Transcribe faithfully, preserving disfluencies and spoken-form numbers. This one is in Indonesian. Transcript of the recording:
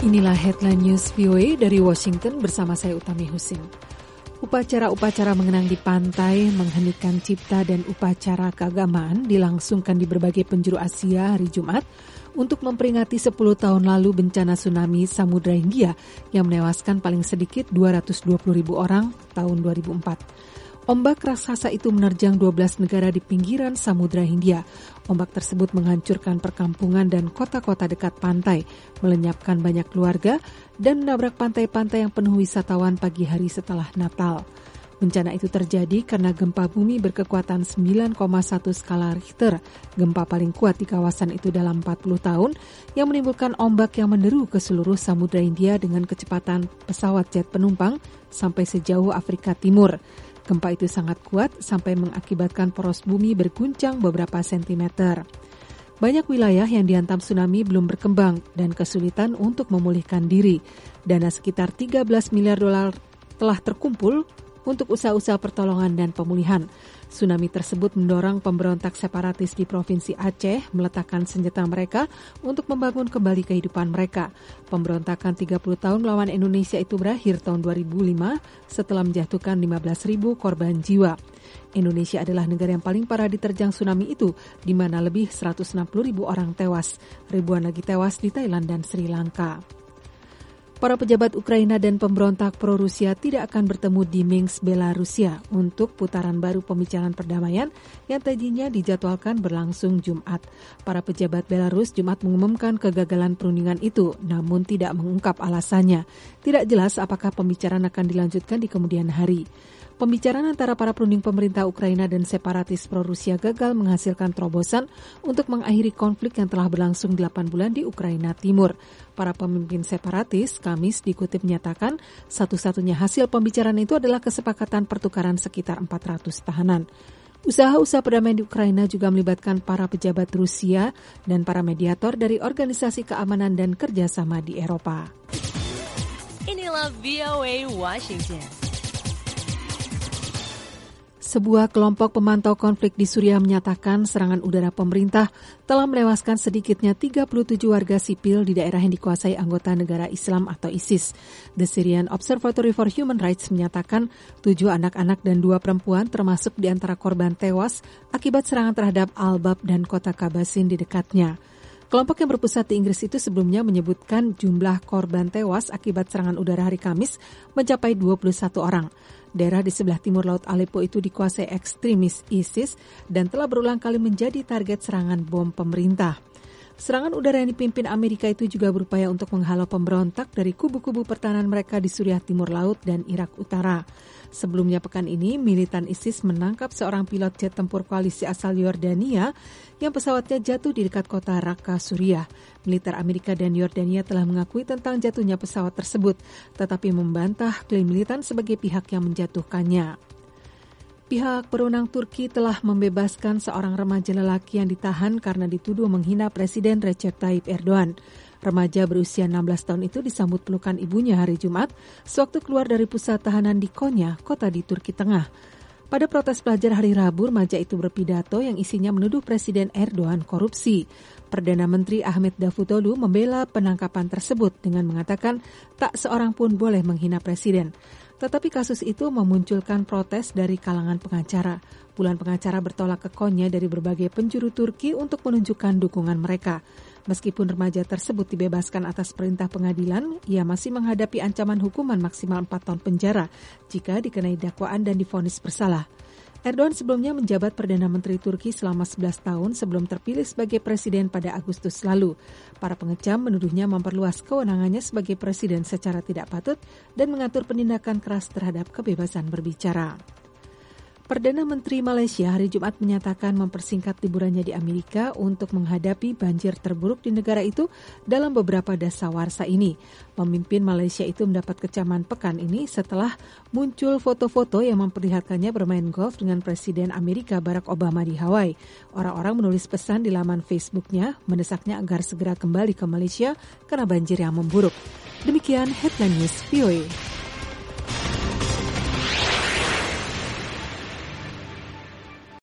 Inilah Headline News V O A dari Washington bersama saya Utami Husin. Upacara-upacara mengenang di pantai, mengheningkan cipta dan upacara keagamaan dilangsungkan di berbagai penjuru Asia hari Jumat untuk memperingati sepuluh tahun lalu bencana tsunami Samudra Hindia yang menewaskan paling sedikit dua ratus dua puluh ribu orang tahun dua ribu empat. Ombak raksasa itu menerjang dua belas negara di pinggiran Samudra Hindia. Ombak tersebut menghancurkan perkampungan dan kota-kota dekat pantai, melenyapkan banyak keluarga, dan menabrak pantai-pantai yang penuh wisatawan pagi hari setelah Natal. Bencana itu terjadi karena gempa bumi berkekuatan sembilan koma satu skala Richter, gempa paling kuat di kawasan itu dalam empat puluh tahun, yang menimbulkan ombak yang menderu ke seluruh Samudra Hindia dengan kecepatan pesawat jet penumpang sampai sejauh Afrika Timur. Gempa itu sangat kuat sampai mengakibatkan poros bumi berguncang beberapa sentimeter. Banyak wilayah yang dihantam tsunami belum berkembang dan kesulitan untuk memulihkan diri. Dana sekitar tiga belas miliar dolar telah terkumpul untuk usaha-usaha pertolongan dan pemulihan. Tsunami tersebut mendorong pemberontak separatis di Provinsi Aceh meletakkan senjata mereka untuk membangun kembali kehidupan mereka. Pemberontakan tiga puluh tahun melawan Indonesia itu berakhir tahun dua ribu lima setelah menjatuhkan lima belas ribu korban jiwa. Indonesia adalah negara yang paling parah diterjang tsunami itu, di mana lebih seratus enam puluh ribu orang tewas. Ribuan lagi tewas di Thailand dan Sri Lanka. Para pejabat Ukraina dan pemberontak pro-Rusia tidak akan bertemu di Minsk, Belarusia untuk putaran baru pembicaraan perdamaian yang tadinya dijadwalkan berlangsung Jumat. Para pejabat Belarus Jumat mengumumkan kegagalan perundingan itu, namun tidak mengungkap alasannya. Tidak jelas apakah pembicaraan akan dilanjutkan di kemudian hari. Pembicaraan antara para perunding pemerintah Ukraina dan separatis pro-Rusia gagal menghasilkan terobosan untuk mengakhiri konflik yang telah berlangsung delapan bulan di Ukraina Timur. Para pemimpin separatis Kamis dikutip menyatakan satu-satunya hasil pembicaraan itu adalah kesepakatan pertukaran sekitar empat ratus tahanan. Usaha-usaha perdamaian di Ukraina juga melibatkan para pejabat Rusia dan para mediator dari Organisasi Keamanan dan Kerjasama di Eropa. Inilah V O A Washington. Sebuah kelompok pemantau konflik di Suriah menyatakan serangan udara pemerintah telah melewaskan sedikitnya tiga puluh tujuh warga sipil di daerah yang dikuasai anggota negara Islam atau ISIS. The Syrian Observatory for Human Rights menyatakan tujuh anak-anak dan dua perempuan termasuk di antara korban tewas akibat serangan terhadap Al-Bab dan kota Kabasin di dekatnya. Kelompok yang berpusat di Inggris itu sebelumnya menyebutkan jumlah korban tewas akibat serangan udara hari Kamis mencapai dua puluh satu orang. Daerah di sebelah timur Laut Aleppo itu dikuasai ekstremis ISIS dan telah berulang kali menjadi target serangan bom pemerintah. Serangan udara yang dipimpin Amerika itu juga berupaya untuk menghalau pemberontak dari kubu-kubu pertahanan mereka di Suriah Timur Laut dan Irak Utara. Sebelumnya pekan ini, militan ISIS menangkap seorang pilot jet tempur koalisi asal Yordania yang pesawatnya jatuh di dekat kota Raqqa, Suriah. Militer Amerika dan Yordania telah mengakui tentang jatuhnya pesawat tersebut, tetapi membantah klaim militan sebagai pihak yang menjatuhkannya. Pihak berwenang Turki telah membebaskan seorang remaja lelaki yang ditahan karena dituduh menghina Presiden Recep Tayyip Erdogan. Remaja berusia enam belas tahun itu disambut pelukan ibunya hari Jumat sewaktu keluar dari pusat tahanan di Konya, kota di Turki Tengah. Pada protes pelajar hari Rabu, remaja itu berpidato yang isinya menuduh Presiden Erdogan korupsi. Perdana Menteri Ahmet Davutoglu membela penangkapan tersebut dengan mengatakan tak seorang pun boleh menghina Presiden. Tetapi kasus itu memunculkan protes dari kalangan pengacara. Puluhan pengacara bertolak ke Konya dari berbagai penjuru Turki untuk menunjukkan dukungan mereka. Meskipun remaja tersebut dibebaskan atas perintah pengadilan, ia masih menghadapi ancaman hukuman maksimal empat tahun penjara jika dikenai dakwaan dan divonis bersalah. Erdogan sebelumnya menjabat Perdana Menteri Turki selama sebelas tahun sebelum terpilih sebagai presiden pada Agustus lalu. Para pengecam menuduhnya memperluas kewenangannya sebagai presiden secara tidak patut dan mengatur penindakan keras terhadap kebebasan berbicara. Perdana Menteri Malaysia hari Jumat menyatakan mempersingkat liburannya di Amerika untuk menghadapi banjir terburuk di negara itu dalam beberapa dasawarsa ini. Pemimpin Malaysia itu mendapat kecaman pekan ini setelah muncul foto-foto yang memperlihatkannya bermain golf dengan Presiden Amerika Barack Obama di Hawaii. Orang-orang menulis pesan di laman Facebooknya mendesaknya agar segera kembali ke Malaysia karena banjir yang memburuk. Demikian Headline News V O A.